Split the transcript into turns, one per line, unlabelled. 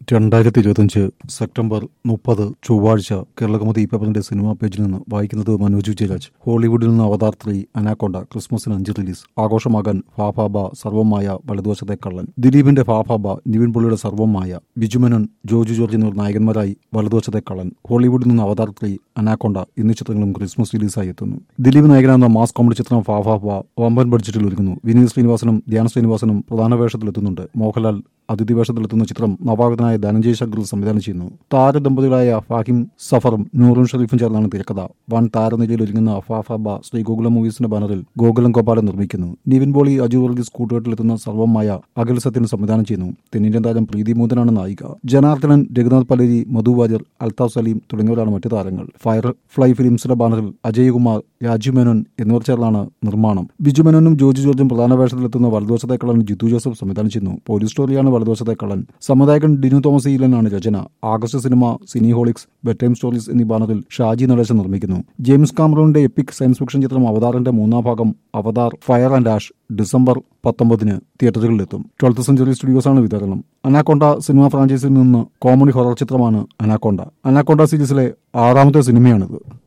2025 September 30 ചൊവ്വാഴ്ച കേരളകൗമുദി പേപ്പറിന്റെ cinema പേജിൽ നിന്ന് വായിക്കുന്നത് മനോജ് വിജയരാജ്. ഹോളിവുഡിൽ നിന്ന് അവതാർ 3 അനാക്കൊണ്ട ക്രിസ്മസിന് 5 റിലീസ്. ആഘോഷമാകാൻ ഫാഫാബ സർവമായ വലതുവശത്തെ കള്ളൻ. ദിലീപിന്റെ ഫാഫാബ, നിവിൻ പോളിയുടെ സർവമായ, ബിജുമേനോൻ, ജോജു ജോർജ് എന്നിവർ നായകന്മാരായി വലതുവശത്തെ കള്ളൻ. ഹോളിവുഡിൽ നിന്ന് അവതാർ 3 അനാക്കൊണ്ട എന്നീ ചിത്രങ്ങളും ക്രിസ്മസ് റിലീസായി എത്തുന്നു. ദിലീപ് നായകനാകുന്ന മാസ് കോമഡി ചിത്രം ഫാഫാബ വമ്പൻ ബഡ്ജറ്റിൽ ഒരുങ്ങുന്നു. വിനീത് ശ്രീനിവാസനും ധ്യാൻ ശ്രീനിവാസനും പ്രധാന വേഷത്തിലെത്തുന്നുണ്ട്. മോഹൻലാൽ അതിഥി വേഷത്തിലെത്തുന്ന ചിത്രം നവാഗതനായ ധനഞ്ജയ് ശങ്കർ സംവിധാനം ചെയ്യുന്നു. താരദമ്പതികളായ ഫാഹിം സഫറും നൂറും ഷെരീഫും ചേർന്നാണ് തിരക്കഥ. വൻ താരനിരയിൽ ഒരുങ്ങുന്ന ഫാഫാബ ശ്രീ ഗോകുലം മൂവീസിന്റെ ബാനറിൽ ഗോകുലം ഗോപാലൻ നിർമ്മിക്കുന്നു. നിവിൻ പോളി, അജു വർഗീസ് കൂട്ടുകെട്ടിലെത്തുന്ന സർവമായ അഖിൽ സത്യൻ സംവിധാനം ചെയ്യുന്നു. തെന്നിന്ത്യൻ താരം പ്രീതി മൂതനാണ് നായിക. ജനാർദ്ദനൻ, രഘുനാഥ് പലേരി, മധു വാര്യർ, അൽതാഫ് സലീം തുടങ്ങിയവരാണ് മറ്റു താരങ്ങൾ. ഫയർ ഫ്ലൈ ഫിലിംസിന്റെ ബാനറിൽ അജയ് കുമാർ, രാജീവ് മേനോൻ എന്നിവർ ചേർന്നാണ് നിർമ്മാണം. ബിജുമേനോനും ജോജു ജോർജും പ്രധാന വേഷത്തിലെത്തുന്ന വലതുവശത്തെ കള്ളൻ ജിത്തു ജോസഫ് സംവിധാനം ചെയ്യുന്നു. പോലീസ് സ്റ്റോറിയാണ് വലതുവശത്തെ കള്ളൻ. സംവിധായകൻ ഡിനു തോമസ് ഈലനാണ് രചന. August cinema, Cineholics, bedtime stories എന്നീ ബാനറിൽ ഷാജി നടേശൻ നിർമ്മിക്കുന്നു. ജെയിംസ് കാമറൂണിന്റെ എപ്പിക് സയൻസ് ഫിക്ഷൻ ചിത്രം അവതാറിന്റെ 3ാം ഭാഗം Avatar fire and ash December 19 തിയേറ്ററുകളിലെത്തും. 12th സെഞ്ചുറി സ്റ്റുഡിയോസാണ് വിതരണം. അനാക്കൊണ്ട സിനിമ ഫ്രാഞ്ചൈസിൽ നിന്ന് കോമഡി ഹൊറർ ചിത്രമാണ് അനാക്കൊണ്ട. അനാക്കൊണ്ട സീരീസിലെ 6ാമത്തെ സിനിമയാണിത്.